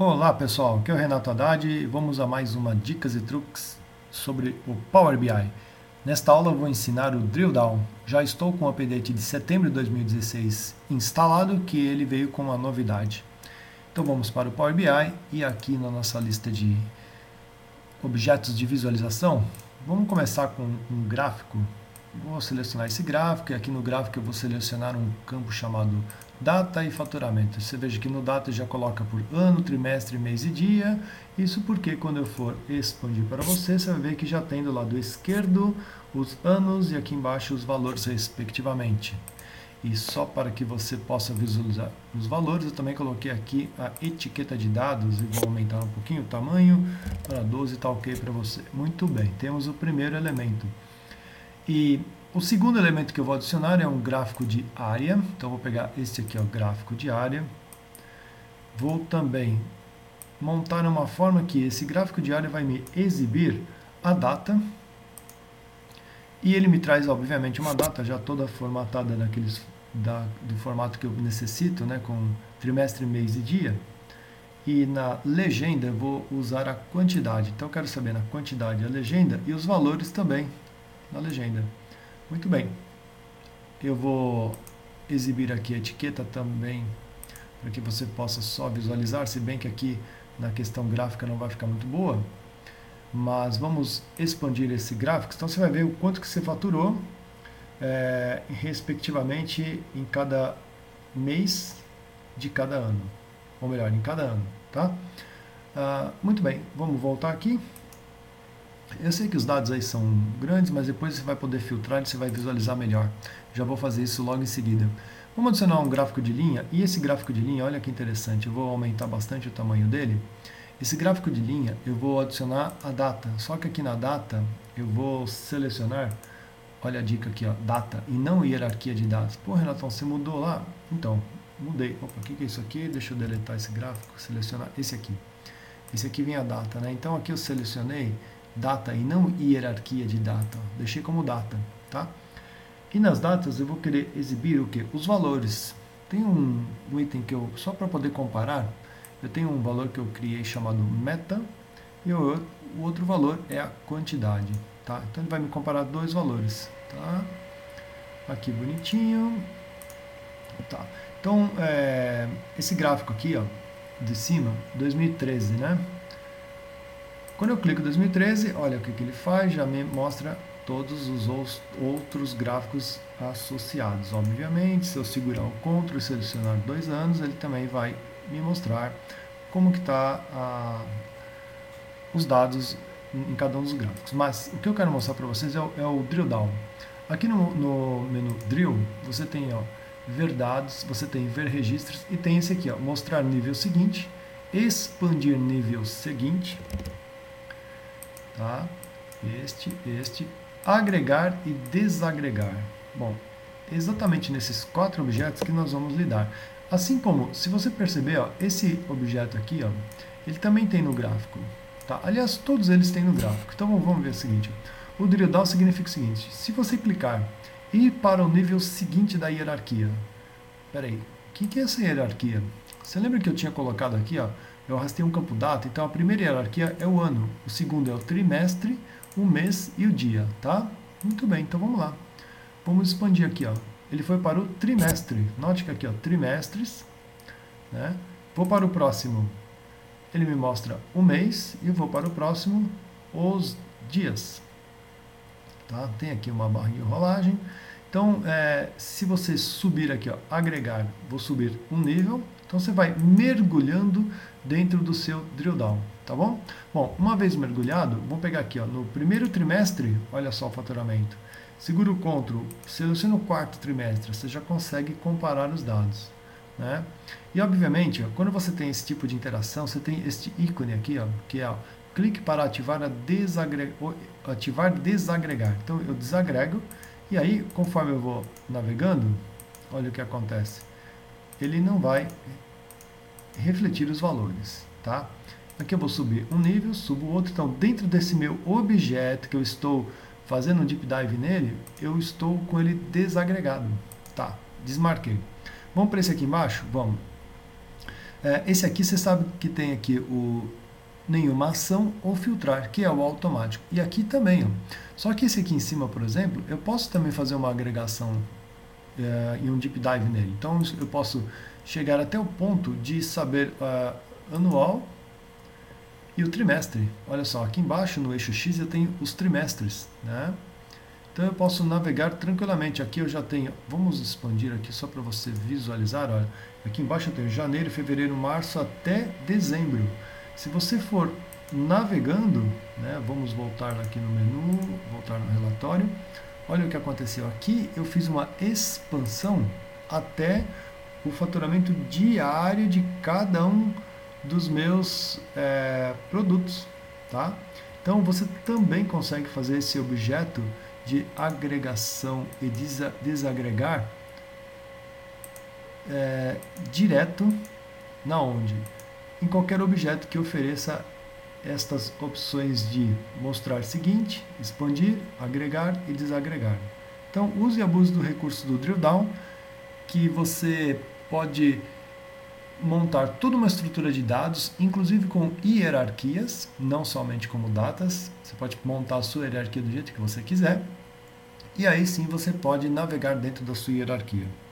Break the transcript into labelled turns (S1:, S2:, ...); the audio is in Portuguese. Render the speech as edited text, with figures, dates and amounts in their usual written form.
S1: Olá pessoal, aqui é o Renato Haddad e vamos a mais uma dicas e truques sobre o Power BI. Nesta aula eu vou ensinar o Drill Down. Já estou com o update de setembro de 2016 instalado, que ele veio com uma novidade. Então vamos para o Power BI e aqui na nossa lista de objetos de visualização, vamos começar com um gráfico. Vou selecionar esse gráfico e aqui no gráfico eu vou selecionar um campo chamado data e faturamento. Você veja que no data já coloca por ano, trimestre, mês e dia. Isso porque quando eu for expandir para você, você vai ver que já tem do lado esquerdo os anos e aqui embaixo os valores respectivamente. E só para que você possa visualizar os valores, eu também coloquei aqui a etiqueta de dados e vou aumentar um pouquinho o tamanho para 12, está ok para você. Muito bem, temos o primeiro elemento. E o segundo elemento que eu vou adicionar é um gráfico de área. Então, vou pegar este aqui, ó, gráfico de área. Vou também montar uma forma que esse gráfico de área vai me exibir a data. E ele me traz, obviamente, uma data já toda formatada do formato que eu necessito, né, com trimestre, mês e dia. E na legenda eu vou usar a quantidade. Então, eu quero saber na quantidade a legenda e os valores também na legenda. Muito bem. Eu vou exibir aqui a etiqueta também para que você possa só visualizar, se bem que aqui na questão gráfica não vai ficar muito boa. Mas vamos expandir esse gráfico. Então você vai ver o quanto que você faturou, respectivamente, em cada mês de cada ano. Ou melhor, em cada ano. Tá? Muito bem, vamos voltar aqui. Eu sei que os dados aí são grandes, mas depois você vai poder filtrar e você vai visualizar melhor. Já vou fazer isso logo em seguida. Vamos adicionar um gráfico de linha, e esse gráfico de linha, olha que interessante, eu vou aumentar bastante o tamanho dele. Esse gráfico de linha, eu vou adicionar a data, só que aqui na data, eu vou selecionar, olha a dica aqui, ó, data, e não hierarquia de dados. Pô, Renatão, você mudou lá? Então, mudei. Opa, o que é isso aqui? Deixa eu deletar esse gráfico, selecionar esse aqui. Esse aqui vem a data, né? Então aqui eu selecionei data e não hierarquia de data. Deixei como data, tá? E nas datas eu vou querer exibir o que? Os valores. Tem um item que eu, só para poder comparar, eu tenho um valor que eu criei chamado meta e o outro valor é a quantidade, tá? Então ele vai me comparar dois valores, tá? Aqui bonitinho, tá? Então esse gráfico aqui, ó, de cima, 2013, né? Quando eu clico em 2013, olha o que ele faz, já me mostra todos os outros gráficos associados. Obviamente, se eu segurar o Ctrl e selecionar 2 anos, ele também vai me mostrar como que está os dados em cada um dos gráficos. Mas o que eu quero mostrar para vocês é o Drill Down. Aqui no menu Drill, você tem, ó, ver dados, você tem ver registros e tem esse aqui, ó, mostrar nível seguinte, expandir nível seguinte, tá? Este, agregar e desagregar. Bom, exatamente nesses 4 objetos que nós vamos lidar. Assim como, se você perceber, ó, esse objeto aqui, ó, ele também tem no gráfico. Tá? Aliás, todos eles têm no gráfico. Então vamos ver o seguinte. O drill down significa o seguinte. Se você clicar e ir para o nível seguinte da hierarquia. Espera aí, o que é essa hierarquia? Você lembra que eu tinha colocado aqui, ó, eu arrastei um campo data, então a primeira hierarquia é o ano, o segundo é o trimestre, o mês e o dia, tá? Muito bem, então vamos lá. Vamos expandir aqui, ó. Ele foi para o trimestre. Note que aqui, ó, trimestres, né? Vou para o próximo. Ele me mostra o mês e eu vou para o próximo, os dias. Tá? Tem aqui uma barrinha de rolagem. Então, se você subir aqui, ó, agregar, vou subir um nível. Então, você vai mergulhando dentro do seu drill down, tá bom? Bom, uma vez mergulhado, vamos pegar aqui, ó, no primeiro trimestre, olha só o faturamento. Segura o Ctrl, seleciona o quarto trimestre, você já consegue comparar os dados, né? E, obviamente, ó, quando você tem esse tipo de interação, você tem este ícone aqui, ó, que é, ó, clique para ativar desagregar. Então, eu desagrego, e aí, conforme eu vou navegando, olha o que acontece. Ele não vai refletir os valores, tá? Aqui eu vou subir um nível, subo outro. Então, dentro desse meu objeto que eu estou fazendo um deep dive nele, eu estou com ele desagregado, tá? Desmarquei. Vamos para esse aqui embaixo? Vamos. Esse aqui você sabe que tem aqui o nenhuma ação ou filtrar, que é o automático. E aqui também, ó. Só que esse aqui em cima, por exemplo, eu posso também fazer uma agregação e um deep dive nele. Então eu posso chegar até o ponto de saber anual e o trimestre. Olha só, aqui embaixo no eixo X eu tenho os trimestres, né? Então eu posso navegar tranquilamente. Aqui eu já tenho, vamos expandir aqui só para você visualizar, olha. Aqui embaixo eu tenho janeiro, fevereiro, março até dezembro. Se você for navegando, né, vamos voltar aqui no menu, voltar no relatório. Olha o que aconteceu aqui, eu fiz uma expansão até o faturamento diário de cada um dos meus produtos, tá? Então você também consegue fazer esse objeto de agregação e desagregar direto na onde? Em qualquer objeto que ofereça estas opções de mostrar seguinte, expandir, agregar e desagregar. Então use e abuse do recurso do drill down, que você pode montar toda uma estrutura de dados, inclusive com hierarquias, não somente como datas. Você pode montar a sua hierarquia do jeito que você quiser. E aí sim você pode navegar dentro da sua hierarquia.